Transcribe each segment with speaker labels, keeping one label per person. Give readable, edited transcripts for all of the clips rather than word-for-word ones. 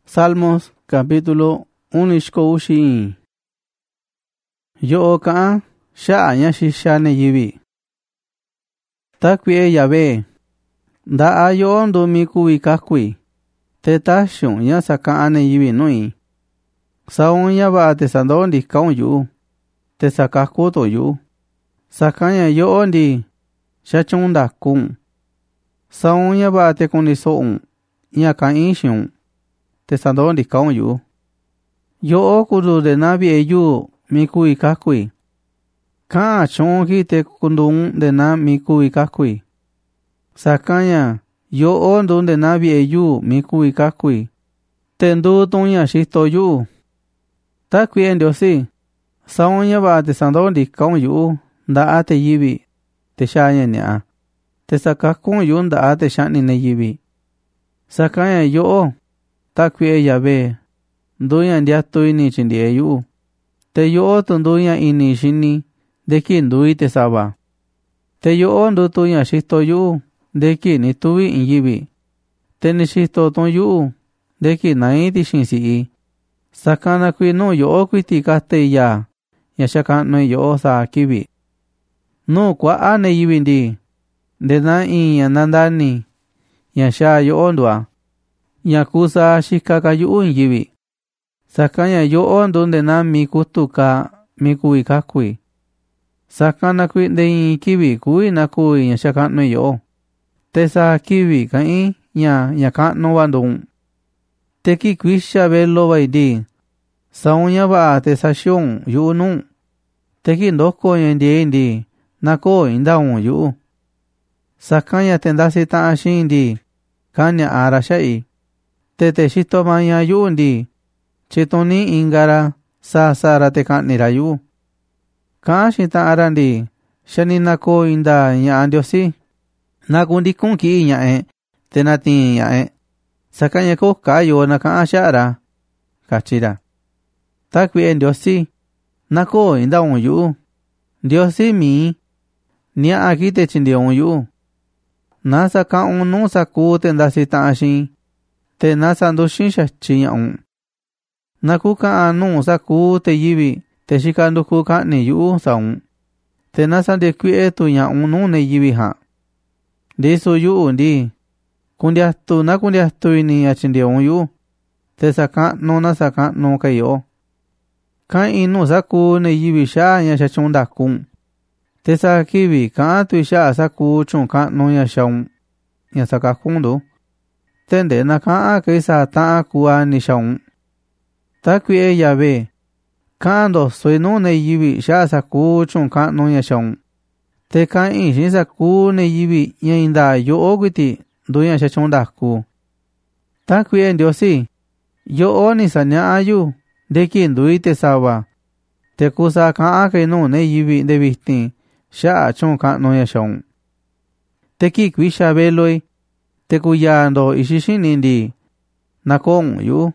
Speaker 1: Salmos capítulo 1. Yo ka sha'anya shishane yibi. Takwie Yahvé. Da ayo ndo miku ikakwi. Te tashun ya sakaane yibi nui. Saon ya ba te sandondi kaun yu. Te sakakuto yu. Sakanya yo ondi shachunda kun. Saon ya ba te kunisoun ya ka inshun. Te sandondi kaun yu. Yo okudu de nabi eyu miku ikakwi. Ka chonki te kundun de na miku ikakwi. Sakanya yo ondun de nabi eyu miku ikakwi. Tendu tunya shisto yu. Takwi endiosi. Saonya ba te sandondi kaun yu. Da ate yibi. Te shanya nia. Te sakakun yu da ate shani ne yibi. Sakanya yo. Takwi Yahvé. Nduya ndiatu ini chindie yu. Te yo tunduya ini shini. Deki ndui te saba. Te yo ndu tuya shisto yu. Deki ni tuvi inyibi. Te ni shisto ton yu. Deki nai ti shinsi. Sakana kui no yo kuiti kaste ya. Ya shaka no yo sa kibi. No kwa ane yibindi. De na in ya nandani. Ya sha yo ondua. Ya kusa shikaka yu inyibi. Sakanya yo ondun de na mikutuka miku ikakwi. Sakana kui de kibi kui na kui ya shaka no yo. Te sa kibi kai ya ka no bandung. Te ki kwisha belo baidi. Saunya ba te sa shiong yu nu. Te ki ndoko yendie indi. Nako indaun yu. Sakanya tendasi ta ashindi. Kanya arashai. Te shito maya yu indi. Chitoni ingara sa sara te kanira yu. Ka shita arandi. Shani nako inda ya andiosi. Nakundi kunki ya te nati ya Sakanya ko kayo na ka ashara. Kachira. Takwi endiosi. Nako indaun yu. Diosi mi. Nia akite chindion yu. Nasa ka unu saku tendasi ta ashin. Te nasa ndushin shachi ya Naku ka anu saku te yibi. Te shikanduku ka ni yu saun. Te nasa de kwie tu ya unu ne yibi ha. Disu yu undi. Kundiastu na kundiastu ini achindion yu. Te saka no na saka no kayo. Ka inu saku ne yibi sha ya shachunda kun. Te sakibi ka tu sha saku chun ka no ya shaun. Ya saka kundu. Tende na ka a kaisa ta kuwa ni shaun. Takwi Yahvé. Kando soy no ne yibi sha saku chun ka no ya shaun. Te ka in shin saku ne yibi ya inda yo ogwiti duya shachunda ku. Takwi endiosi. Yo o ni sanya ayu. Deki ndui te sawa. Te kusa ka a no ne yibi de visti. Sha chun ka no ya shaun. Te ki kwisha beloi. Te kuyando ishishinindi. Nakon yu.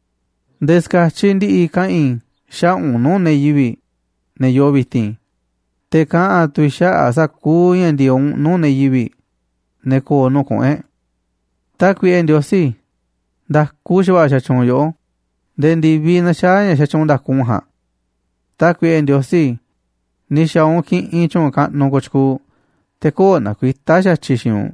Speaker 1: Deskachindi i kain. Sha unu ne yibi. Ne yo visti. Te ka a tu sha saku yendion no ne yibi. Ne ko no kon Takwi endiosi. Da kushwa shachon yo. Dendi vina sha ya shachon da kunha. Takwi endiosi. Ni shaon ki inchon ka no kochku. Te ko na kuita shachishion.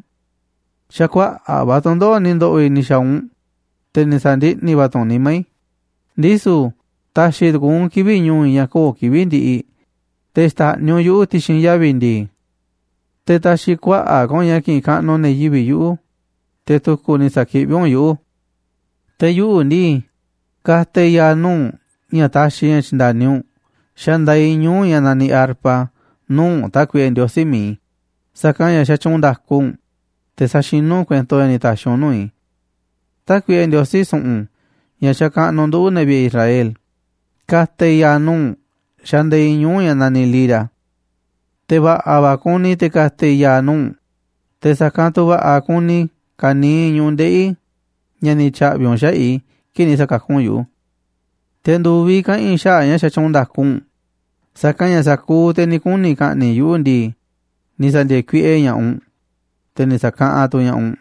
Speaker 1: Shakwa a batondo nindo ui ni shaon. Te nisandi ni baton ni mai. Disu. Ta shid kun kibi nyun ya ko kibindi i. Te sta nyo yu tishin ya bindi. Te ta shikwa a kon ya ki ka no ne yibi yu. Te tuku ni sakibion yu. Te yu ni. Ka te ya nun. Ya ta shin chinda nyun. Shandai nyun ya nani arpa. Nun takwi endiosi mi. Sakanya shachunda kun. Te sa shin nun kwento ya ni ta shon nui. Takwi endiosi sun. Ya shaka nondu nebi Israel. Ka te ya nun. Shandai nyun ya nani lira. Te ba abakuni te ka te ya nun. Te sakantu ba akuni. Kani nyun dei. Nyani cha bion shai. Kini sakakun yu. Te nduvi ka in sha ya shachunda kun. Sakanya saku te ni kuni ka ni yu ndi. Ni sande kwi ya Te ni saka atu ya